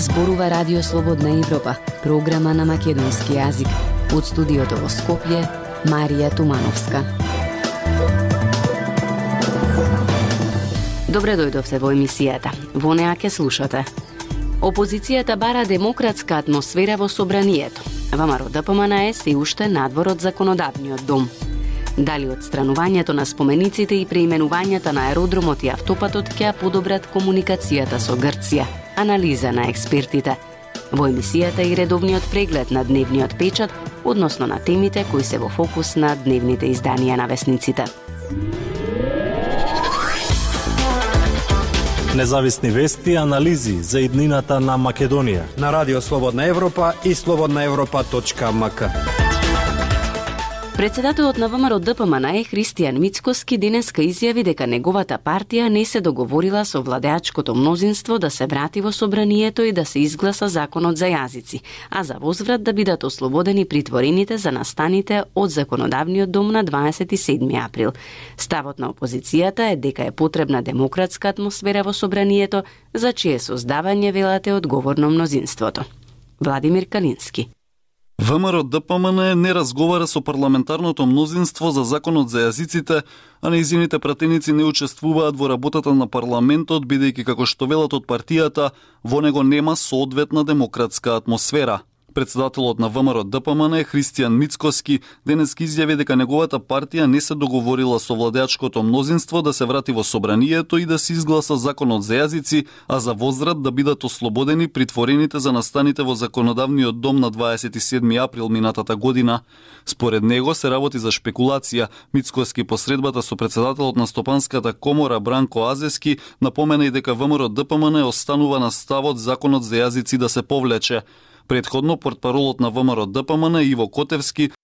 Зборува Радио Слободна Европа, програма на македонски јазик. Од студиото во Скопје, Марија Тумановска. Добре дојдовте во емисијата. Во неа ќе слушате. Опозицијата бара демократска атмосфера во собранието. ВМРО ДПМН е се уште надвор од законодавниот дом. Дали отстранувањето на спомениците и преименувањата на аеродромот и автопатот ќе подобрат комуникацијата со Грција? Анализа на експертите. Во емисијата и редовниот преглед на дневниот печат, односно на темите кои се во фокус на дневните изданија на весниците. Независни вести и анализи за иднината на Македонија на Радио Слободна Европа и slobodnaevropa.mk. Председателот на ВМРО ДПМН Христијан Мицкоски денеска изјави дека неговата партија не се договорила со владеачкото мнозинство да се врати во собранието и да се изгласа законот за јазици, а за возврат да бидат ослободени притворените за настаните од законодавниот дом на 27 април. Ставот на опозицијата е дека е потребна демократска атмосфера во собранието, за чие создавање велате одговорно мнозинството. Владимир Калински. ВМРО ДПМН не разговара со парламентарното мнозинство за законот за јазиците, а нејзините пратеници не учествуваат во работата на парламентот, бидејќи како што велат од партијата, во него нема соодветна демократска атмосфера. Председателот на ВМРО ДПМН Христијан Мицкоски денес изјави дека неговата партија не се договорила со владеачкото мнозинство да се врати во собранието и да се изгласа законот за јазици, а за возврат да бидат ослободени притворените за настаните во законодавниот дом на 27 април минатата година. Според него се работи за шпекулација. Мицкоски посредбата со председателот на Стопанската комора Бранко Азески напомена и дека ВМРО ДПМН останува на ставот законот за јазици да се повлече. Претходно, портпаролот на ВМРО ДПМН Иво Котевски